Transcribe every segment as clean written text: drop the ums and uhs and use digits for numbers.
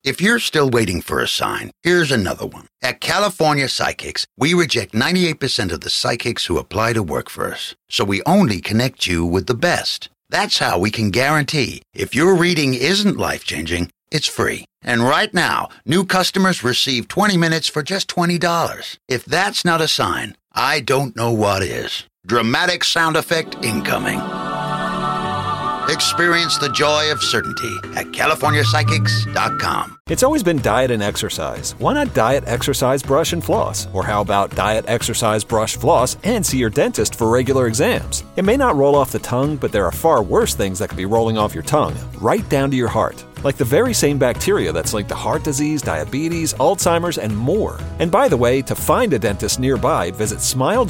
If you're still waiting for a sign, here's another one. At California Psychics, we reject 98% of the psychics who apply to work for us. So we only connect you with the best. That's how we can guarantee if your reading isn't life-changing, it's free. And right now, new customers receive 20 minutes for just $20. If that's not a sign, I don't know what is. Dramatic sound effect incoming. Experience the joy of certainty at CaliforniaPsychics.com. It's always been diet and exercise. Why not diet, exercise, brush, and floss? Or how about diet, exercise, brush, floss, and see your dentist for regular exams? It may not roll off the tongue, but there are far worse things that could be rolling off your tongue, right down to your heart. Like the very same bacteria that's linked to heart disease, diabetes, Alzheimer's, and more. And by the way, to find a dentist nearby, visit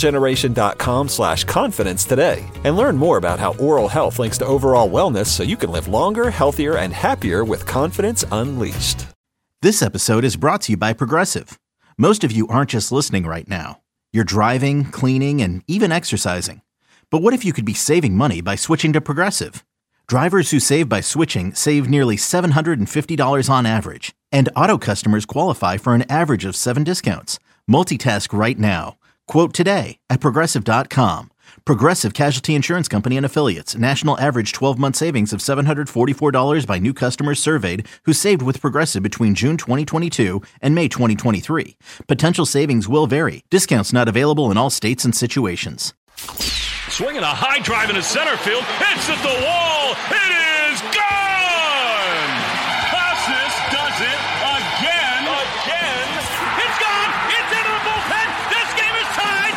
smilegeneration.com/confidence today and learn more about how oral health links to overall wellness so you can live longer, healthier, and happier with confidence unleashed. This episode is brought to you by Progressive. Most of you aren't just listening right now. You're driving, cleaning, and even exercising. But what if you could be saving money by switching to Progressive? Drivers who save by switching save nearly $750 on average, and auto customers qualify for an average of 7 discounts. Multitask right now. Quote today at Progressive.com. Progressive Casualty Insurance Company and Affiliates. National average 12-month savings of $744 by new customers surveyed who saved with Progressive between June 2022 and May 2023. Potential savings will vary. Discounts not available in all states and situations. Swinging a high drive into center field. It's at the wall. It is gone. Costas does it again. It's gone. It's into the bullpen. This game is tied.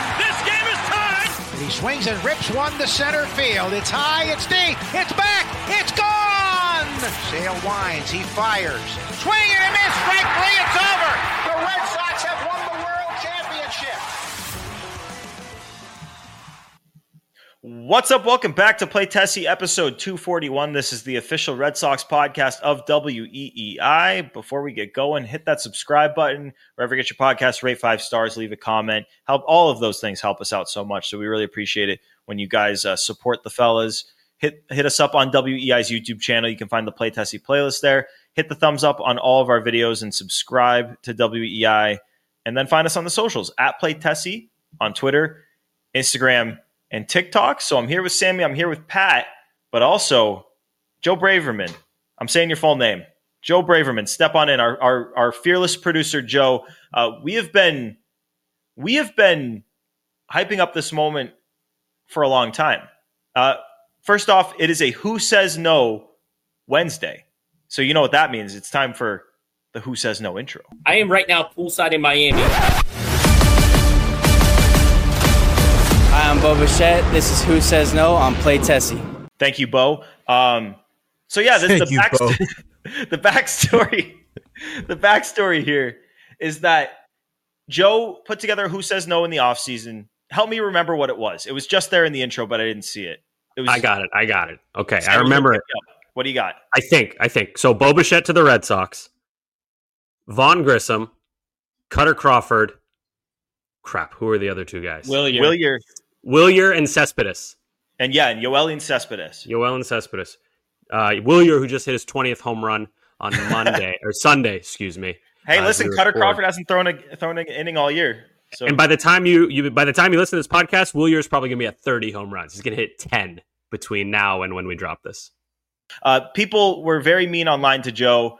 He swings and rips one to center field. It's high. It's deep. It's back. It's gone. Sale winds. He fires. Swing and a miss. Strike three. It's over. The Red Sox have won the World Championship. What's up? Welcome back to Play Tessie, episode 241. This is the official Red Sox podcast of WEEI. Before we get going, hit that subscribe button wherever you get your podcast, rate 5 stars, leave a comment. Help all of those things help us out so much. So we really appreciate it when you guys support the fellas. Hit us up on WEEI's YouTube channel. You can find the Play Tessie playlist there. Hit the thumbs up on all of our videos and subscribe to WEEI. And then find us on the socials at Play Tessie on Twitter, Instagram, and TikTok. So I'm here with Sammy. I'm here with Pat, but also Joe Braverman. I'm saying your full name. Joe Braverman, step on in. Our fearless producer, Joe. We have been hyping up this moment for a long time. First off, it is a Who Says No Wednesday. So you know what that means. It's time for the Who Says No intro. I am right now poolside in Miami. Hi, I'm Bo Bichette. This is Who Says No on Play Tessie. Thank you, Bo. So yeah, this is the backstory. The backstory here is that Joe put together Who Says No in the offseason. Help me remember what it was. It was just there in the intro, but I didn't see it. I got it. Okay, I remember it. What do you got? I think. So Bo Bichette to the Red Sox. Vaughn Grissom. Cutter Crawford. Crap, who are the other two guys? Wilyer and Cespedes. And Yoelian Cespedes. Wilyer, who just hit his 20th home run on Sunday, excuse me. Hey, listen, Cutter Crawford hasn't thrown an inning all year. So. And by the time you listen to this podcast, Wilyer is probably going to be at 30 home runs. He's going to hit 10 between now and when we drop this. People were very mean online to Joe.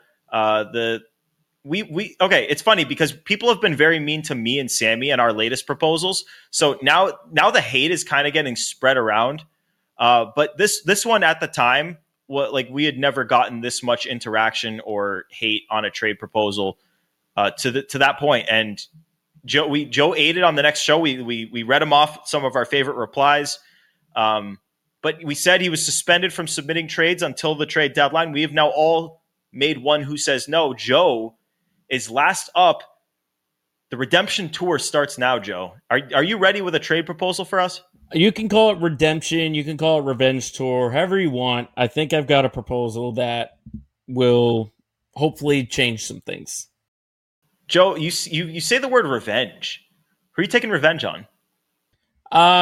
It's funny because people have been very mean to me and Sammy and our latest proposals. So now the hate is kind of getting spread around. But this one at the time, we had never gotten this much interaction or hate on a trade proposal to that point. And Joe aided on the next show. We read him off some of our favorite replies. But we said he was suspended from submitting trades until the trade deadline. We have now all made one Who Says No. Joe is last up. The redemption tour starts now, Joe. Are you ready with a trade proposal for us? You can call it redemption. You can call it revenge tour, however you want. I think I've got a proposal that will hopefully change some things. Joe, you say the word revenge. Who are you taking revenge on?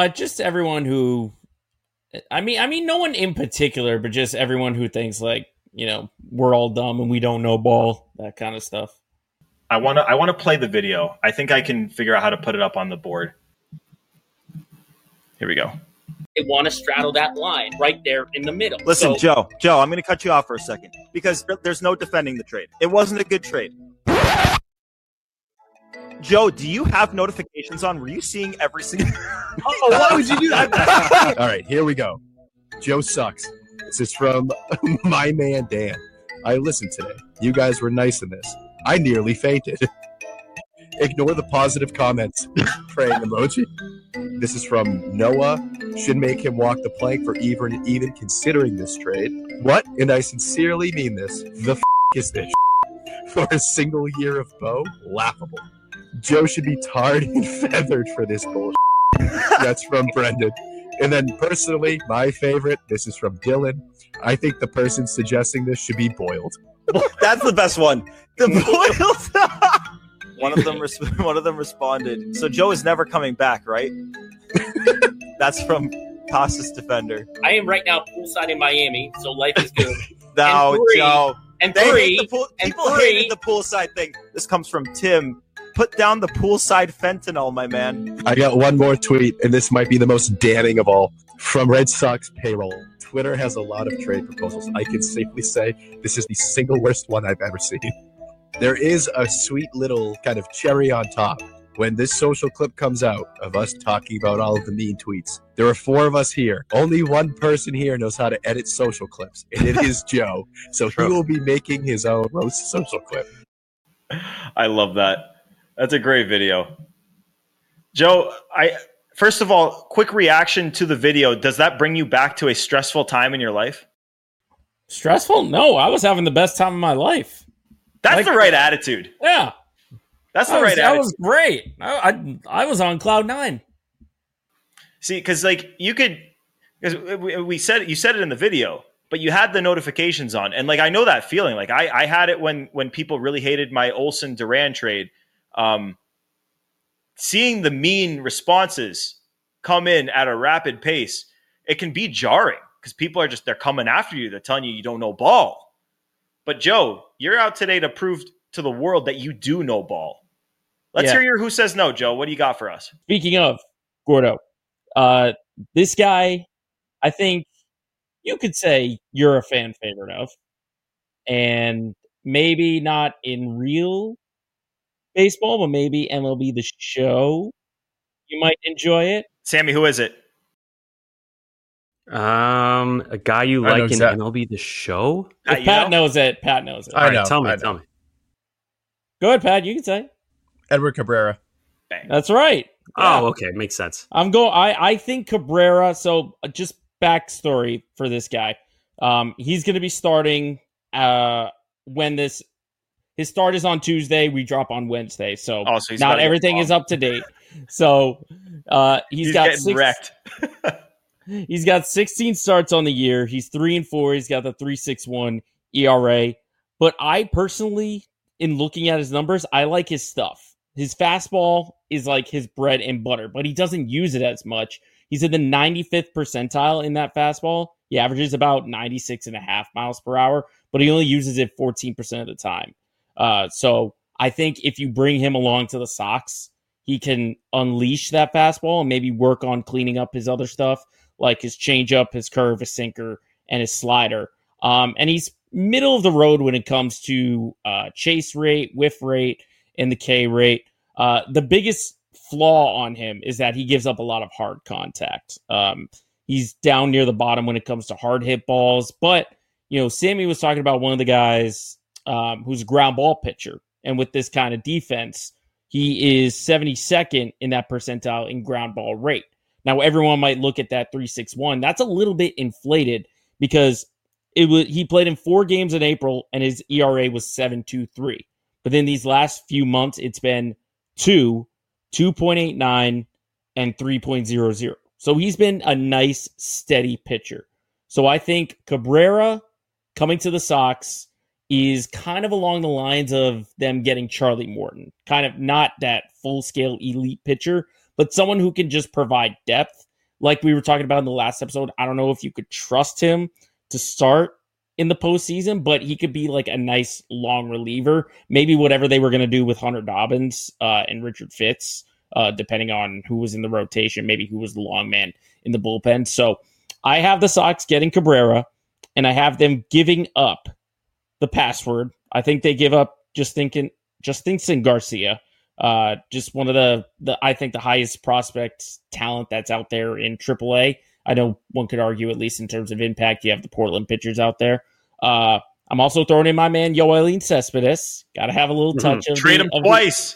Just everyone who, I mean, no one in particular, but just everyone who thinks like we're all dumb and we don't know ball, that kind of stuff. I want to play the video. I think I can figure out how to put it up on the board. Here we go. They want to straddle that line right there in the middle. Listen, Joe, I'm going to cut you off for a second because there's no defending the trade. It wasn't a good trade. Joe, do you have notifications on? Were you seeing every single... Why would you do that? All right, here we go. Joe sucks. This is from my man, Dan. I listened today. You guys were nice in this. I nearly fainted. Ignore the positive comments. Praying emoji. This is from Noah. Should make him walk the plank for even considering this trade. What? And I sincerely mean this. The is this? For a single year of Bo? Laughable. Joe should be tarred and feathered for this bullshit. That's from Brendan. And then personally, my favorite, this is from Dylan. I think the person suggesting this should be boiled. That's the best one. The boiled. One of them responded. So Joe is never coming back, right? That's from Casas Defender. I am right now poolside in Miami, so life is good. No, Joe. And people hated the poolside thing. This comes from Tim. Put down the poolside fentanyl, my man. I got one more tweet, and this might be the most damning of all. From Red Sox payroll. Twitter has a lot of trade proposals. I can safely say this is the single worst one I've ever seen. There is a sweet little kind of cherry on top. When this social clip comes out of us talking about all of the mean tweets, there are 4 of us here. Only one person here knows how to edit social clips, and it is Joe. So he will be making his own roast social clip. I love that. That's a great video. Joe, first of all, quick reaction to the video. Does that bring you back to a stressful time in your life? Stressful? No, I was having the best time of my life. That's the right attitude. Yeah. That's the right attitude. That was great. I was on cloud 9. See, because you said it in the video, but you had the notifications on. And I know that feeling. I had it when people really hated my Olsen Duran trade. Seeing the mean responses come in at a rapid pace, it can be jarring because people are they're coming after you. They're telling you don't know ball. But Joe, you're out today to prove to the world that you do know ball. Let's hear your Who Says No, Joe. What do you got for us? Speaking of Gordo, this guy, I think you could say you're a fan favorite of, and maybe not in real baseball, but maybe MLB The Show. You might enjoy it. Sammy, who is it? A guy you like in MLB The Show? If Pat knows it. Pat knows it. All right, tell me. Go ahead, Pat. You can say Edward Cabrera. Bang. That's right. Yeah. Oh, okay. Makes sense. I think Cabrera, so just backstory for this guy. He's going to be starting when his start is on Tuesday. We drop on Wednesday. So not everything is up to date. So he's got wrecked. He's got 16 starts on the year. He's 3-4. He's got the 3.61 ERA. But I personally, in looking at his numbers, I like his stuff. His fastball is like his bread and butter, but he doesn't use it as much. He's in the 95th percentile in that fastball. He averages about 96.5 miles per hour, but he only uses it 14% of the time. So I think if you bring him along to the Sox, he can unleash that fastball and maybe work on cleaning up his other stuff, like his changeup, his curve, his sinker, and his slider. And he's middle of the road when it comes to chase rate, whiff rate, and the K rate. The biggest flaw on him is that he gives up a lot of hard contact. He's down near the bottom when it comes to hard hit balls. But, Sammy was talking about one of the guys who's a ground ball pitcher. And with this kind of defense, he is 72nd in that percentile in ground ball rate. Now, everyone might look at that 3.61. That's a little bit inflated because he played in 4 games in April and his ERA was 7.23. But in these last few months, it's been 2, 2.89, and 3.00. So he's been a nice, steady pitcher. So I think Cabrera coming to the Sox is kind of along the lines of them getting Charlie Morton. Kind of not that full-scale elite pitcher, but someone who can just provide depth. Like we were talking about in the last episode, I don't know if you could trust him to start in the postseason, but he could be like a nice long reliever. Maybe whatever they were going to do with Hunter Dobbins and Richard Fitz, depending on who was in the rotation, maybe who was the long man in the bullpen. So I have the Sox getting Cabrera, and I have them giving up the password. I think they give up Justin Garcia. Just one of the I think the highest prospect talent that's out there in AAA. I know one could argue, at least in terms of impact, you have the Portland pitchers out there. I'm also throwing in my man Yoeilin Cespedes. Got to have a little touch of trade him twice.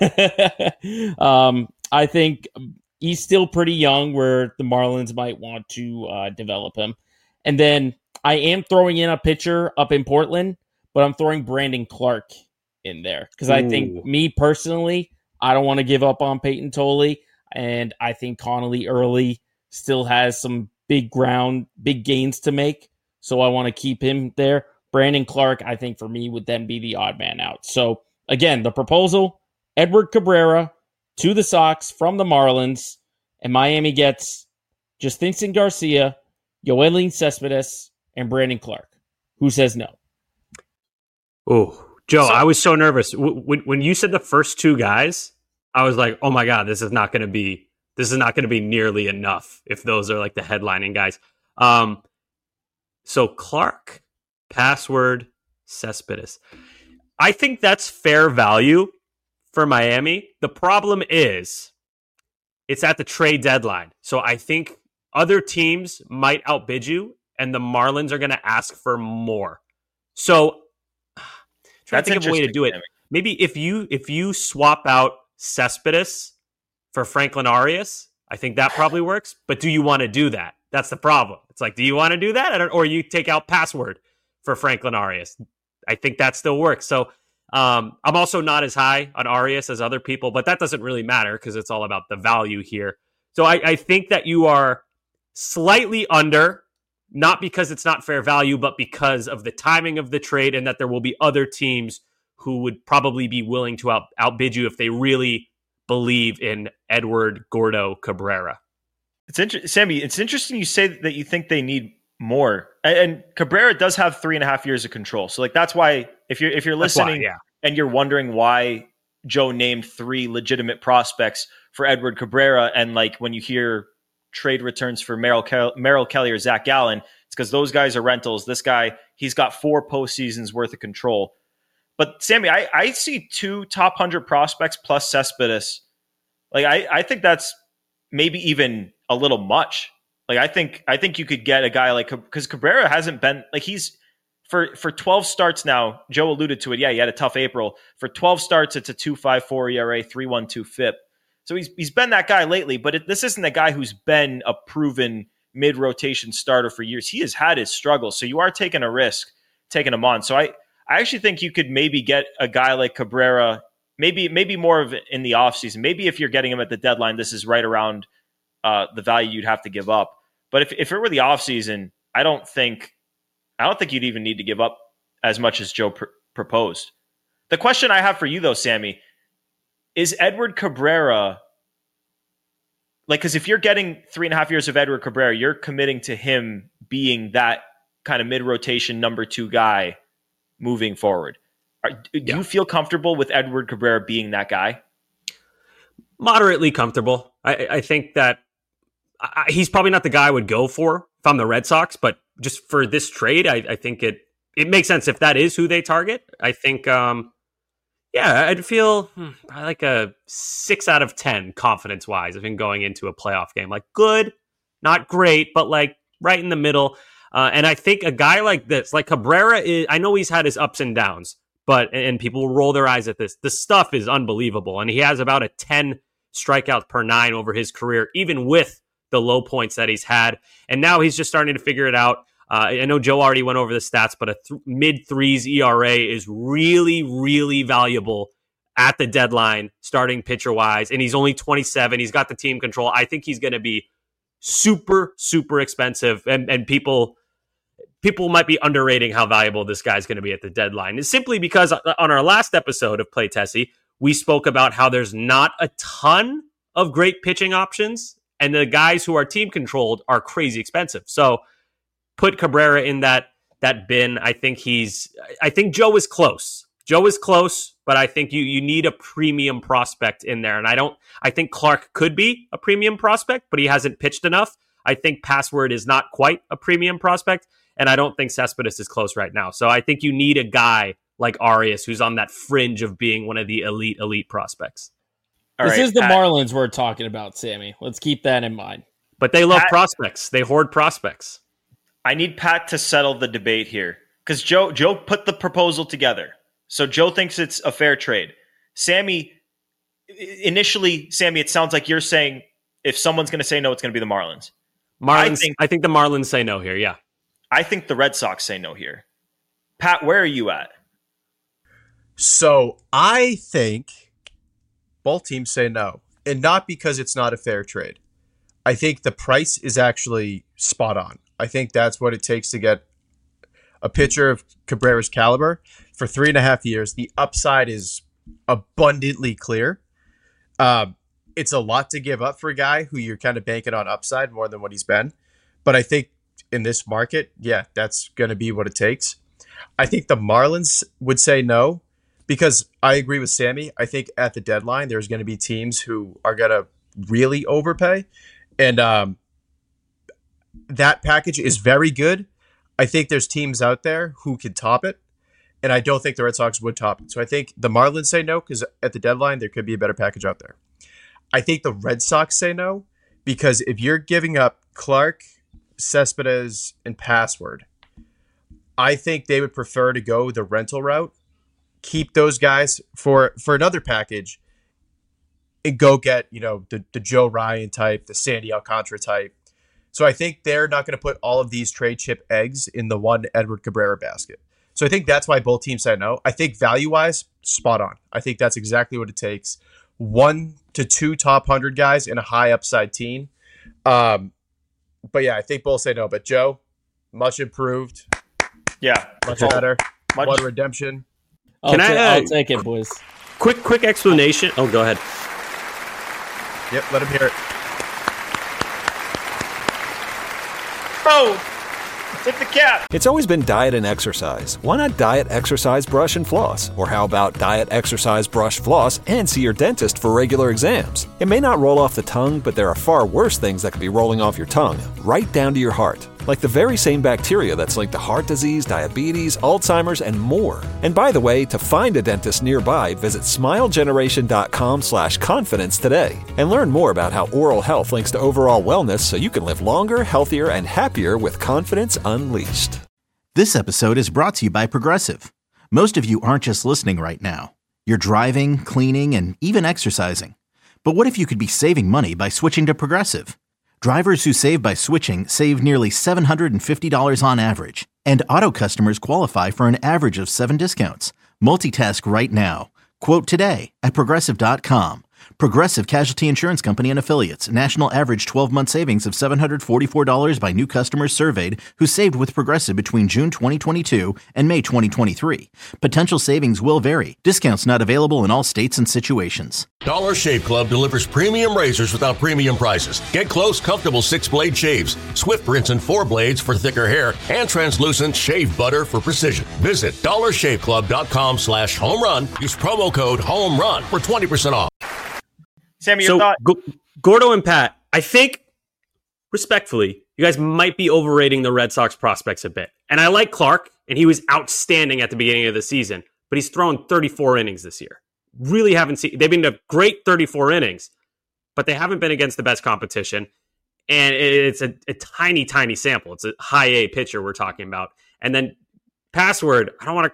I think he's still pretty young, where the Marlins might want to develop him. And then I am throwing in a pitcher up in Portland, but I'm throwing Brandon Clark in there because I think, me personally, I don't want to give up on Peyton Tolley, and I think Connolly early still has some big gains to make, so I want to keep him there. Brandon Clark, I think, for me, would then be the odd man out. So, again, the proposal, Edward Cabrera to the Sox from the Marlins, and Miami gets Justin Garcia, Yoeilin Cespedes, and Brandon Clark. Who says no? Oh, Joe, I was so nervous. When you said the first two guys, I was like, oh my God, this is not going to be nearly enough if those are like the headlining guys. So Clark, Password, Cespedes. I think that's fair value for Miami. The problem is it's at the trade deadline. So I think other teams might outbid you, and the Marlins are going to ask for more. So try to think of a way to do it. Maybe if you swap out Cespedes for Franklin Arias, I think that probably works. But do you want to do that? That's the problem. It's like, do you want to do that? Or you take out Password for Franklin Arias? I think that still works. So I'm also not as high on Arias as other people, but that doesn't really matter because it's all about the value here. So I think that you are slightly under, not because it's not fair value, but because of the timing of the trade and that there will be other teams who would probably be willing to outbid you if they really believe in Edward Gordo Cabrera. Sammy, it's interesting you say that you think they need more. And Cabrera does have 3.5 years of control. So like that's why if you're listening and you're wondering why Joe named 3 legitimate prospects for Edward Cabrera, and like when you hear trade returns for Merrill Kelly or Zach Gallen, it's because those guys are rentals. This guy, he's got 4 postseasons worth of control. But Sammy, I see 2 top 100 prospects plus Cespedes. Like I think that's maybe even a little much. Like I think you could get a guy like, because Cabrera hasn't been like, he's for 12 starts now. Joe alluded to it. Yeah, he had a tough April. For 12 starts, it's a 2.54 ERA, 3.12 FIP. So he's been that guy lately, but this isn't a guy who's been a proven mid-rotation starter for years. He has had his struggles, so you are taking a risk taking him on. So I actually think you could maybe get a guy like Cabrera, maybe more of it in the offseason. Maybe if you're getting him at the deadline, this is right around the value you'd have to give up. But if it were the offseason, I don't think you'd even need to give up as much as Joe proposed. The question I have for you, though, Sammy, is Edward Cabrera, like, because if you're getting 3.5 years of Edward Cabrera, you're committing to him being that kind of mid-rotation number 2 guy moving forward. Do you feel comfortable with Edward Cabrera being that guy? Moderately comfortable. I think that he's probably not the guy I would go for if I'm the Red Sox, but just for this trade, I think it makes sense if that is who they target. I think, I'd feel like a 6 out of 10 confidence-wise. I think going into a playoff game, like good, not great, but like right in the middle. And I think a guy like this, like Cabrera, I know he's had his ups and downs, and people roll their eyes at this. The stuff is unbelievable, and he has about a 10 strikeouts per 9 over his career, even with the low points that he's had. And now he's just starting to figure it out. I know Joe already went over the stats, but a mid-3s ERA is really, really valuable at the deadline, starting pitcher-wise. And he's only 27. He's got the team control. I think he's going to be super, super expensive. And people might be underrating how valuable this guy's going to be at the deadline. It's simply because on our last episode of Play Tessie, we spoke about how there's not a ton of great pitching options, and the guys who are team controlled are crazy expensive. So put Cabrera in that that bin. I think Joe is close. Joe is close, but I think you need a premium prospect in there. And I think Clark could be a premium prospect, but he hasn't pitched enough. I think Password is not quite a premium prospect, and I don't think Cespedes is close right now. So I think you need a guy like Arias who's on that fringe of being one of the elite prospects. This is the Marlins we're talking about, Sammy. Let's keep that in mind. But they love prospects. They hoard prospects. I need Pat to settle the debate here because Joe put the proposal together. So Joe thinks it's a fair trade. Sammy, it sounds like you're saying if someone's going to say no, it's going to be the Marlins. I think the Marlins say no here, yeah. I think the Red Sox say no here. Pat, where are you at? So I think both teams say no, and not because it's not a fair trade. I think the price is actually spot on. I think that's what it takes to get a pitcher of Cabrera's caliber for 3.5 years. The upside is abundantly clear. It's a lot to give up for a guy who you're kind of banking on upside more than what he's been. But I think in this market, yeah, that's going to be what it takes. I think the Marlins would say no because I agree with Sammy. I think at the deadline, there's going to be teams who are going to really overpay. And that package is very good. I think there's teams out there who can top it. And I don't think the Red Sox would top it. So I think the Marlins say no because at the deadline, there could be a better package out there. I think the Red Sox say no because if you're giving up Clark, Cespedes, and Password, I think they would prefer to go the rental route, keep those guys for another package, and go get, the Joe Ryan type, the Sandy Alcantara type. So I think they're not going to put all of these trade chip eggs in the one Edward Cabrera basket. So I think that's why both teams say no. I think value-wise, spot on. I think that's exactly what it takes. 1 to 2 top 100 guys in a high upside team. But yeah, I think both say no. But Joe, much improved. Yeah. Much better. What a redemption. I'll take it, boys. Quick explanation. Oh, go ahead. Yep, let him hear it. Oh, hit the cap. It's always been diet and exercise. Why not diet, exercise, brush, and floss? Or how about diet, exercise, brush, floss, and see your dentist for regular exams? It may not roll off the tongue, but there are far worse things that could be rolling off your tongue, right down to your heart. Like the very same bacteria that's linked to heart disease, diabetes, Alzheimer's, and more. And by the way, to find a dentist nearby, visit smilegeneration.com/confidence today and learn more about how oral health links to overall wellness so you can live longer, healthier, and happier with confidence unleashed. This episode is brought to you by Progressive. Most of you aren't just listening right now. You're driving, cleaning, and even exercising. But what if you could be saving money by switching to Progressive? Drivers who save by switching save nearly $750 on average, and auto customers qualify for an average of 7 discounts. Multitask right now. Quote today at Progressive.com. Progressive Casualty Insurance Company and Affiliates. National average 12-month savings of $744 by new customers surveyed who saved with Progressive between June 2022 and May 2023. Potential savings will vary. Discounts not available in all states and situations. Dollar Shave Club delivers premium razors without premium prices. Get close, comfortable 6-blade shaves, swift rinse and 4 blades for thicker hair, and translucent shave butter for precision. Visit dollarshaveclub.com/homerun. Use promo code HOMERUN for 20% off. Sammy, your thought? Gordo and Pat, I think, respectfully, you guys might be overrating the Red Sox prospects a bit. And I like Clark, and he was outstanding at the beginning of the season, but he's thrown 34 innings this year. Really haven't seen... They've been a great 34 innings, but they haven't been against the best competition. And it's a tiny, tiny sample. It's a high A pitcher we're talking about. And then Password, I don't want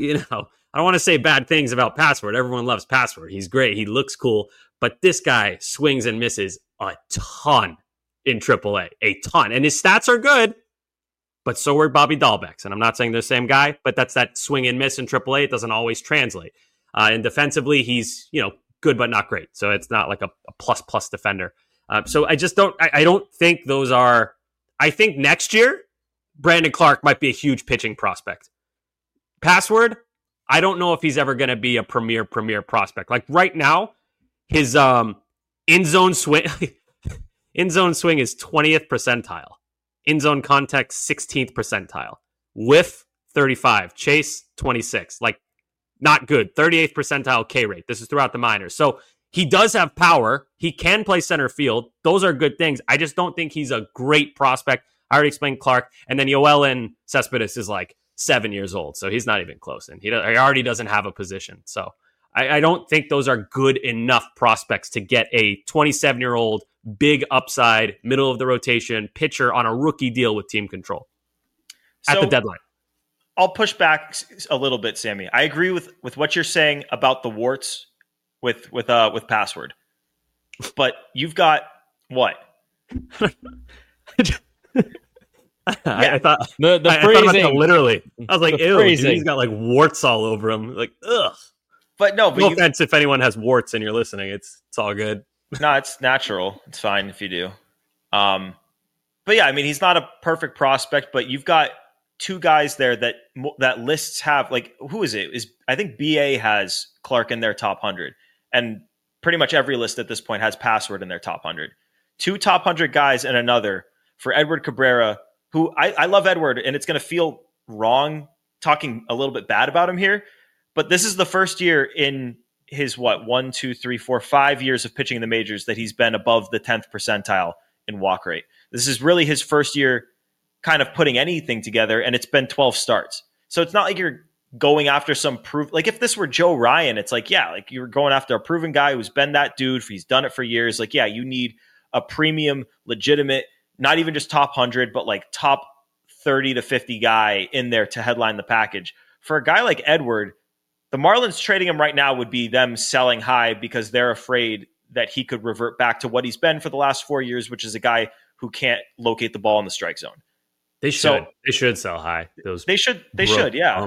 to say bad things about Password. Everyone loves Password. He's great. He looks cool. But this guy swings and misses a ton in AAA, a ton. And his stats are good, but so are Bobby Dahlbeck's. And I'm not saying they're the same guy, but that's that swing and miss in AAA. It doesn't always translate. And defensively, he's good but not great. So it's not like a plus defender. So I don't think those are. I think next year, Brandon Clark might be a huge pitching prospect. Password, I don't know if he's ever going to be a premier prospect. Like right now, his in-zone swing is 20th percentile. In-zone contact, 16th percentile. Whiff 35. Chase 26. Like, not good. 38th percentile K rate. This is throughout the minors. So he does have power. He can play center field. Those are good things. I just don't think he's a great prospect. I already explained Clark. And then Yoelin Cespedes is like 7 years old. So he's not even close. And he already doesn't have a position. So I don't think those are good enough prospects to get a 27-year-old, big upside, middle of the rotation pitcher on a rookie deal with team control at the deadline. I'll push back a little bit, Sammy. I agree with what you're saying about the warts with Password, but you've got what? I thought the I thought about that phrasing. literally. I was like, The ew, dude, phrasing. he's got like warts all over him. Like, ugh. But no, No offense if anyone has warts and you're listening. It's all good. No, it's natural. It's fine if you do. But yeah, I mean, he's not a perfect prospect, but you've got two guys there that lists have. Like, who is it? I think BA has Clark in their top 100, and pretty much every list at this point has Password in their top 100. Two top 100 guys and another for Edward Cabrera, who I love Edward, and it's going to feel wrong talking a little bit bad about him here, but this is the first year in his 5 years of pitching in the majors that he's been above the 10th percentile in walk rate. This is really his first year kind of putting anything together, and it's been 12 starts. So it's not like you're going after some proof. Like if this were Joe Ryan, it's like, yeah, like you're going after a proven guy who's been that dude. He's done it for years. Like, yeah, you need a premium, legitimate, not even just top 100, but like top 30 to 50 guy in there to headline the package. For a guy like Edward, the Marlins trading him right now would be them selling high because they're afraid that he could revert back to what he's been for the last 4 years, which is a guy who can't locate the ball in the strike zone. They should sell high. They should. Yeah.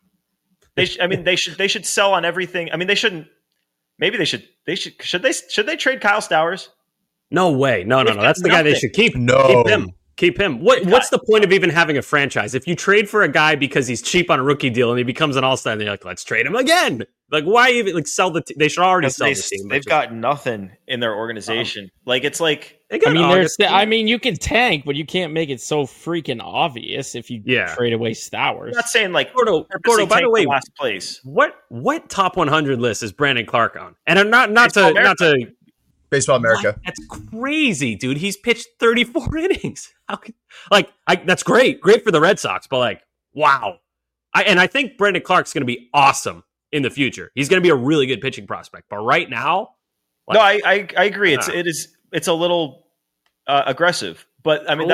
They should sell on everything. I mean, they shouldn't. Maybe they should. Should they trade Kyle Stowers? No way. No. That's the guy they should keep. No. Keep him. What's the point of even having a franchise? If you trade for a guy because he's cheap on a rookie deal and he becomes an all-star, and you're like, let's trade him again. Like, why even sell the team? They should already sell the team. They've got nothing in their organization. Like, it's like... I mean, you can tank, but you can't make it so freaking obvious if you trade away Stowers. I'm not saying like... Gordo, by the way, last place. What top 100 list is Brandon Clark on? And I'm not to Baseball America. That's crazy, dude. He's pitched 34 innings. That's great for the Red Sox, but like, wow. I think Brandon Clark's going to be awesome in the future. He's going to be a really good pitching prospect. But right now, no, I agree. It's a little aggressive, but I mean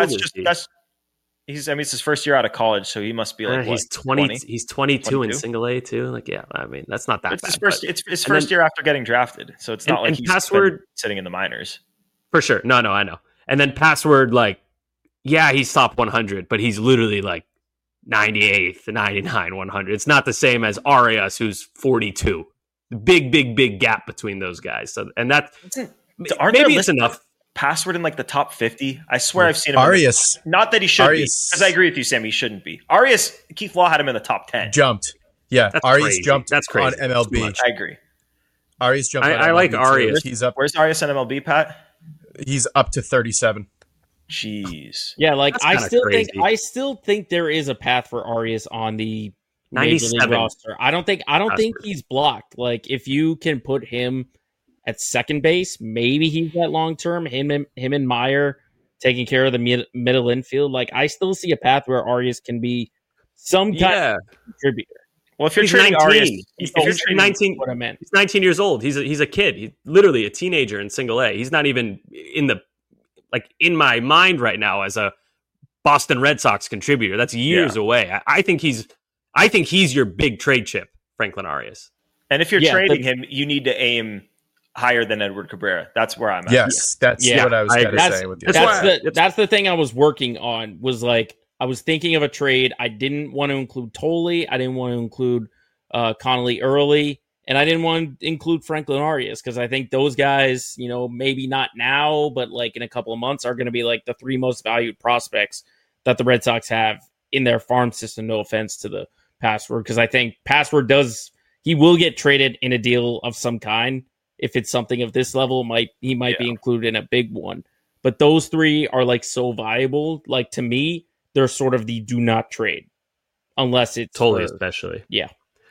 it's his first year out of college, so he must be like he's 20. He's 22 in single A too. Like, yeah, I mean that's not that bad. It's his first year after getting drafted, so it's not like he's been sitting in the minors for sure. No, I know. And then Password, like, yeah, he's top 100, but he's literally like 98th, 99, 100. It's not the same as Arias, who's 42. Big gap between those guys. So, and that maybe it's enough. Password in like the top 50. I swear I've seen him. Arias. Not that he should be, because I agree with you, Sam. He shouldn't be. Arias, Keith Law had him in the top 10. Jumped. Yeah, That's Arias crazy. jumped That's crazy. on MLB. I agree. Arias jumped on MLB. I like too. Arias. He's up. Where's Arias on MLB, Pat? He's up to 37. Jeez. Yeah, like That's I kinda still think there is a path for Arias on the 97 Major League roster. I don't think he's blocked. Like if you can put him at second base, maybe he's that long term. Him and Meyer taking care of the middle infield. Like I still see a path where Arias can be some kind of contributor. Well, if you're He's trading 19. Arias, He's 19. What I meant. He's 19 years old. He's a kid. He's literally a teenager in single A. He's not even in my mind right now as a Boston Red Sox contributor. That's years away. I think he's your big trade chip, Franklin Arias. And if you're trading him, you need to aim higher than Edward Cabrera. That's where I'm at. Yes, that's what I was going to say with you. That's the thing I was working on, was like I was thinking of a trade. I didn't want to include Tolle. I didn't want to include Connolly early. And I didn't want to include Franklin Arias because I think those guys, maybe not now, but like in a couple of months are going to be like the three most valued prospects that the Red Sox have in their farm system. No offense to the Password, because I think Password he will get traded in a deal of some kind. If it's something of this level, he might be included in a big one. But those three are like so valuable. Like to me, they're sort of the do not trade unless it's totally, for, especially. Yeah.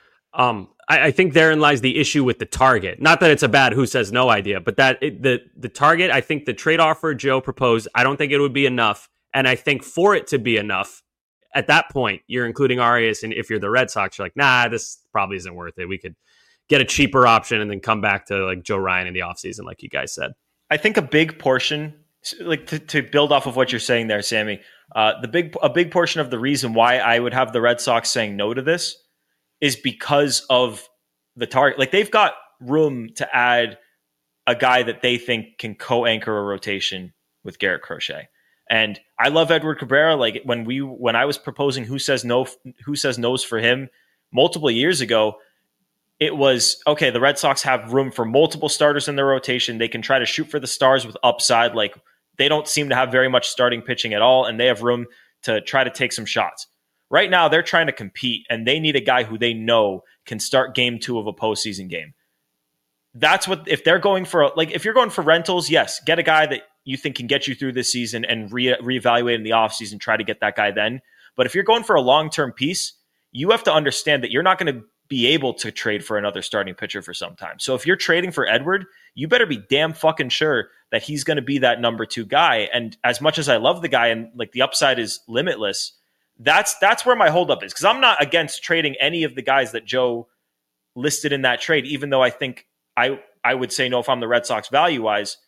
I think therein lies the issue with the target. Not that it's a bad who says no idea, but that the target, I think the trade offer Joe proposed, I don't think it would be enough. And I think for it to be enough, at that point, you're including Arias. And if you're the Red Sox, you're like, nah, this probably isn't worth it. We could get a cheaper option and then come back to like Joe Ryan in the offseason, like you guys said. I think a big portion, like to build off of what you're saying there, Sammy, a big portion of the reason why I would have the Red Sox saying no to this is because of the target. Like they've got room to add a guy that they think can co-anchor a rotation with Garrett Crochet. And I love Edward Cabrera. Like when I was proposing who says no's for him multiple years ago, it was, okay, the Red Sox have room for multiple starters in their rotation. They can try to shoot for the stars with upside. Like they don't seem to have very much starting pitching at all, and they have room to try to take some shots. Right now, they're trying to compete, and they need a guy who they know can start game 2 of a postseason game. That's what, if they're going for, like, if you're going for rentals, yes, get a guy that you think can get you through this season and reevaluate in the offseason, try to get that guy then. But if you're going for a long-term piece, you have to understand that you're not going to be able to trade for another starting pitcher for some time. So if you're trading for Edward, you better be damn fucking sure that he's going to be that number 2 guy. And as much as I love the guy and like the upside is limitless, that's where my holdup is. Because I'm not against trading any of the guys that Joe listed in that trade, even though I think I would say no if I'm the Red Sox value-wise.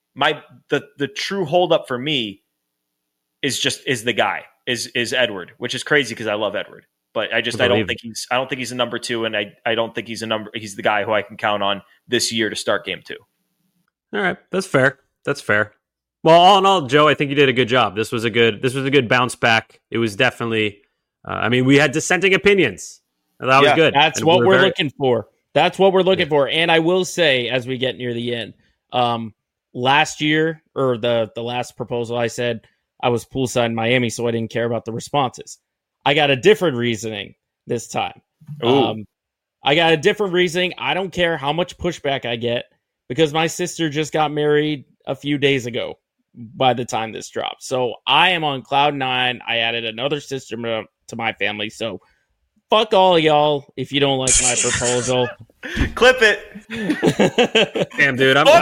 The true holdup for me is the guy, is Edward, which is crazy because I love Edward. But I don't think he's a number 2, and I don't think he's the guy who I can count on this year to start game 2. All right, that's fair. Well, all in all, Joe, I think you did a good job. This was a good bounce back. It was definitely, we had dissenting opinions. That was good. That's what we're looking for. That's what we're looking for. And I will say, as we get near the end, last year, or the last proposal, I said I was poolside in Miami, so I didn't care about the responses. I got a different reasoning this time. I got a different reasoning. I don't care how much pushback I get because my sister just got married a few days ago by the time this drops. So I am on cloud 9. I added another sister to my family. So fuck all y'all if you don't like my proposal. Clip it. Damn, dude. I'm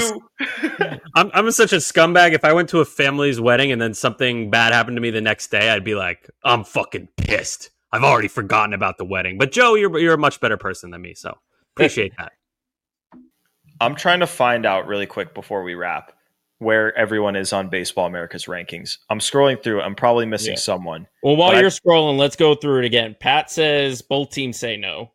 such a scumbag. If I went to a family's wedding and then something bad happened to me the next day, I'd be like, I'm fucking pissed. I've already forgotten about the wedding. But Joe, you're a much better person than me, so appreciate that. I'm trying to find out really quick before we wrap where everyone is on Baseball America's rankings. I'm scrolling through. I'm probably missing someone. Well, while you're scrolling, let's go through it again. Pat says both teams say no.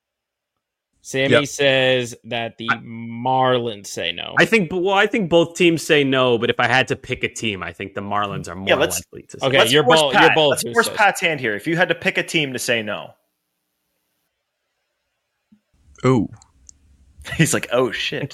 Sammy says that the Marlins say no. I think both teams say no, but if I had to pick a team, I think the Marlins are more likely to say okay, no. you're both. Let's force Pat's hand here. If you had to pick a team to say no. Ooh. He's like, oh, shit.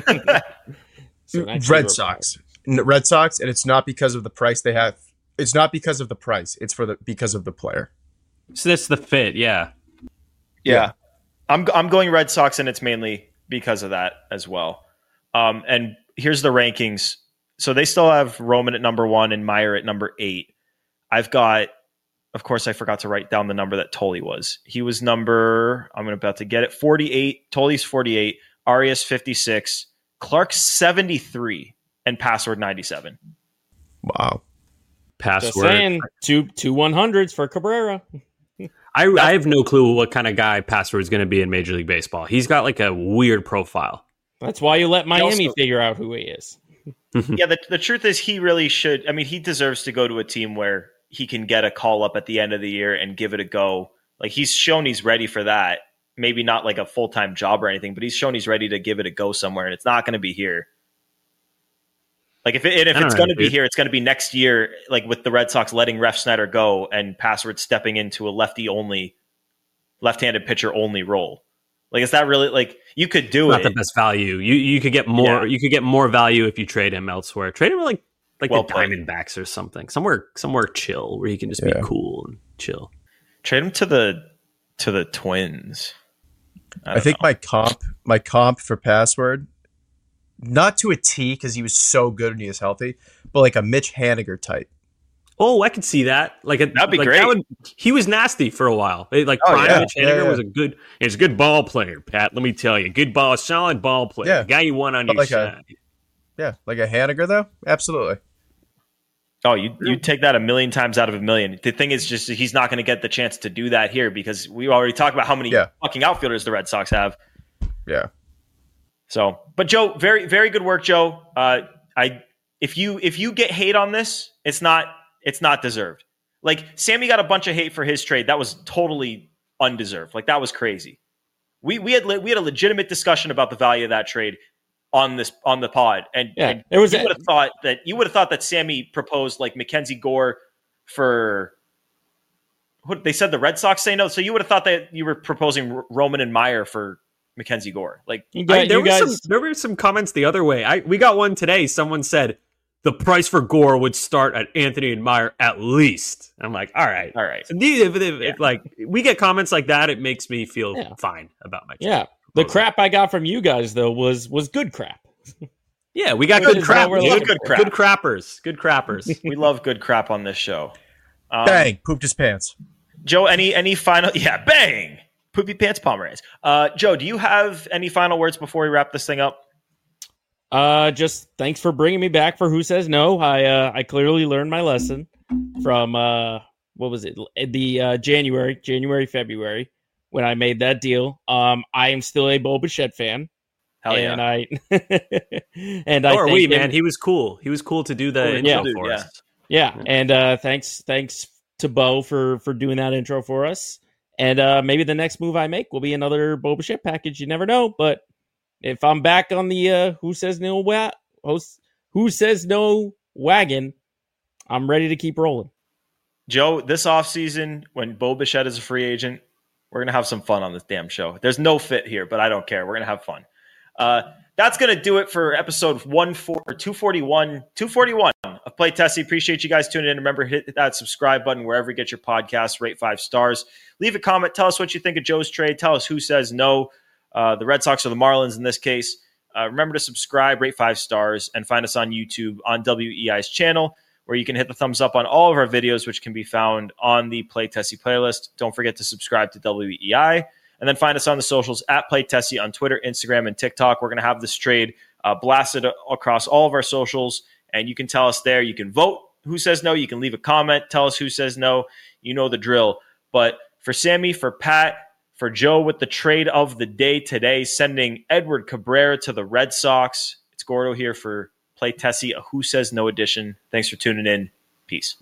Red Sox. Red Sox, and it's not because of the price they have. It's not because of the price. It's because of the player. So that's the fit, yeah. I'm going Red Sox, and it's mainly because of that as well. And here's the rankings. So they still have Roman at number 1 and Meyer at number 8. I've got, of course, I forgot to write down the number that Tully was. He was number, I'm about to get it, 48. Tully's 48. Arias 56. Clark 73. And Password 97. Wow. Password. Just saying, two 100s for Cabrera. I have no clue what kind of guy Password is going to be in Major League Baseball. He's got like a weird profile. That's why you let Miami figure out who he is. Yeah, the truth is he really should. I mean, he deserves to go to a team where he can get a call up at the end of the year and give it a go. Like he's shown he's ready for that. Maybe not like a full-time job or anything, but he's shown he's ready to give it a go somewhere, and it's not going to be here. Like if it's going to be here, it's going to be next year, like with the Red Sox letting Ref Snyder go and Password stepping into a left-handed pitcher only role. Like, is that really like you could do not the best value? You could get more. Yeah. You could get more value if you trade him elsewhere. Trade him like the Diamondbacks or something. Somewhere chill where he can just be cool and chill. Trade him to the Twins. I think my comp for Password. Not to a T because he was so good when he was healthy, but like a Mitch Haniger type. Oh, I could see that. That'd be great. He was nasty for a while. Prime Henniger was a good ball player, Pat. Let me tell you, solid ball player. Yeah. Guy you want on your side. Like a Henniger though, absolutely. Oh, you take that a million times out of a million. The thing is just he's not going to get the chance to do that here because we already talked about how many fucking outfielders the Red Sox have. Yeah. So, but Joe, very, very good work, Joe. If you get hate on this, it's not deserved. Like Sammy got a bunch of hate for his trade. That was totally undeserved. Like that was crazy. We had a legitimate discussion about the value of that trade on the pod, and you would have thought that Sammy proposed like Mackenzie Gore for what they said the Red Sox say no. So you would have thought that you were proposing Roman and Meyer for Mackenzie Gore. Like there were some comments the other way. We got one today. Someone said the price for Gore would start at Anthony and Meyer at least. I'm like, all right. So if we get comments like that, it makes me feel fine about my trade. Yeah. The crap I got from you guys though was good crap. Yeah, we got good crap. Good crappers. We love good crap on this show. Bang! Pooped his pants. Joe, any final? Yeah, bang! Poopy pants, Pomerantz. Joe, do you have any final words before we wrap this thing up? Just thanks for bringing me back for Who Says No. I clearly learned my lesson from what was it? The January, February when I made that deal. I am still a Bo Bichette fan. Hell yeah. And so are we, man. He was cool. He was cool to do the intro for us. Yeah. And thanks to Bo for doing that intro for us. And maybe the next move I make will be another Bo Bichette package. You never know. But if I'm back on the Who Says No wagon, I'm ready to keep rolling. Joe, this offseason, when Bo Bichette is a free agent, we're going to have some fun on this damn show. There's no fit here, but I don't care. We're going to have fun. That's going to do it for episode 241 of Play Tessie. Appreciate you guys tuning in. Remember, hit that subscribe button wherever you get your podcasts. Rate 5 stars. Leave a comment. Tell us what you think of Joe's trade. Tell us who says no. The Red Sox or the Marlins in this case. Remember to subscribe, rate 5 stars, and find us on YouTube on WEI's channel, where you can hit the thumbs up on all of our videos, which can be found on the Play Tessie playlist. Don't forget to subscribe to WEI. And then find us on the socials at Play Tessie on Twitter, Instagram, and TikTok. We're going to have this trade blasted across all of our socials, and you can tell us there. You can vote who says no. You can leave a comment. Tell us who says no. You know the drill. But for Sammy, for Pat, for Joe with the trade of the day today, sending Edward Cabrera to the Red Sox, it's Gordo here for Play Tessie, a Who Says No edition. Thanks for tuning in. Peace.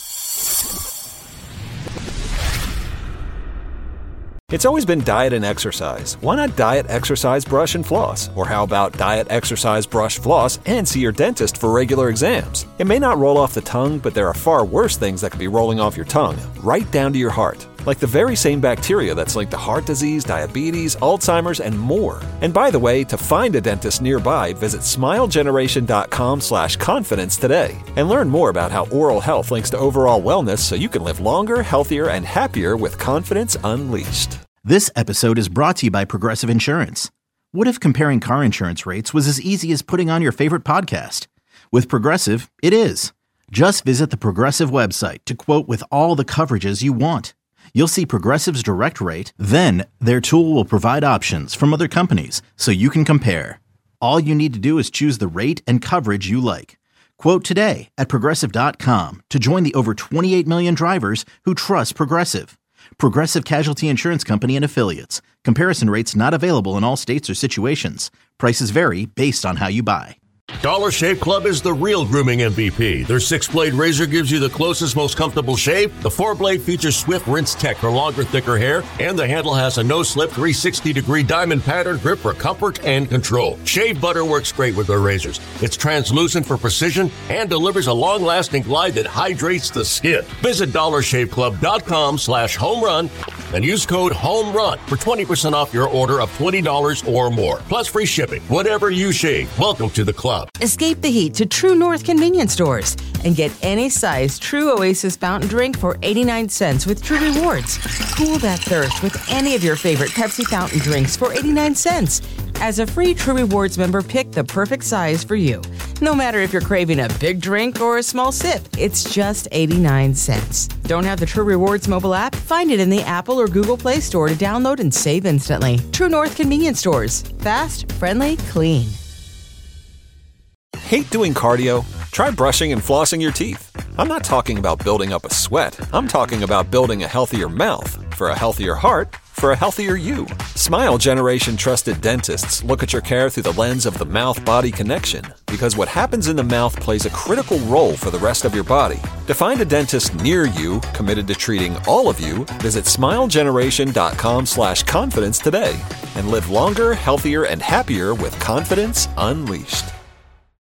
It's always been diet and exercise. Why not diet, exercise, brush, and floss? Or how about diet, exercise, brush, floss, and see your dentist for regular exams? It may not roll off the tongue, but there are far worse things that could be rolling off your tongue, right down to your heart. Like the very same bacteria that's linked to heart disease, diabetes, Alzheimer's, and more. And by the way, to find a dentist nearby, visit smilegeneration.com/confidence today. And learn more about how oral health links to overall wellness so you can live longer, healthier, and happier with confidence unleashed. This episode is brought to you by Progressive Insurance. What if comparing car insurance rates was as easy as putting on your favorite podcast? With Progressive, it is. Just visit the Progressive website to quote with all the coverages you want. You'll see Progressive's direct rate, then their tool will provide options from other companies so you can compare. All you need to do is choose the rate and coverage you like. Quote today at Progressive.com to join the over 28 million drivers who trust Progressive. Progressive Casualty Insurance Company and Affiliates. Comparison rates not available in all states or situations. Prices vary based on how you buy. Dollar Shave Club is the real grooming MVP. Their 6-blade razor gives you the closest, most comfortable shave. The 4-blade features Swift Rinse Tech for longer, thicker hair, and the handle has a no-slip 360-degree diamond pattern grip for comfort and control. Shave butter works great with their razors. It's translucent for precision and delivers a long-lasting glide that hydrates the skin. Visit DollarShaveClub.com/home-run and use code HOME-RUN for 20% off your order of $20 or more. Plus free shipping. Whatever you shave, welcome to the club. Escape the heat to True North convenience stores and get any size True Oasis fountain drink for 89 cents with True Rewards. Cool that thirst with any of your favorite Pepsi fountain drinks for 89 cents. As a free True Rewards member, pick the perfect size for you. No matter if you're craving a big drink or a small sip, it's just 89 cents. Don't have the True Rewards mobile app? Find it in the Apple or Google Play Store to download and save instantly. True North Convenience Stores. Fast, friendly, clean. Hate doing cardio? Try brushing and flossing your teeth. I'm not talking about building up a sweat. I'm talking about building a healthier mouth. For a healthier heart, for a healthier you. Smile Generation trusted dentists look at your care through the lens of the mouth-body connection, because what happens in the mouth plays a critical role for the rest of your body. To find a dentist near you committed to treating all of you, visit smilegeneration.com/confidence today and live longer, healthier, and happier with confidence unleashed.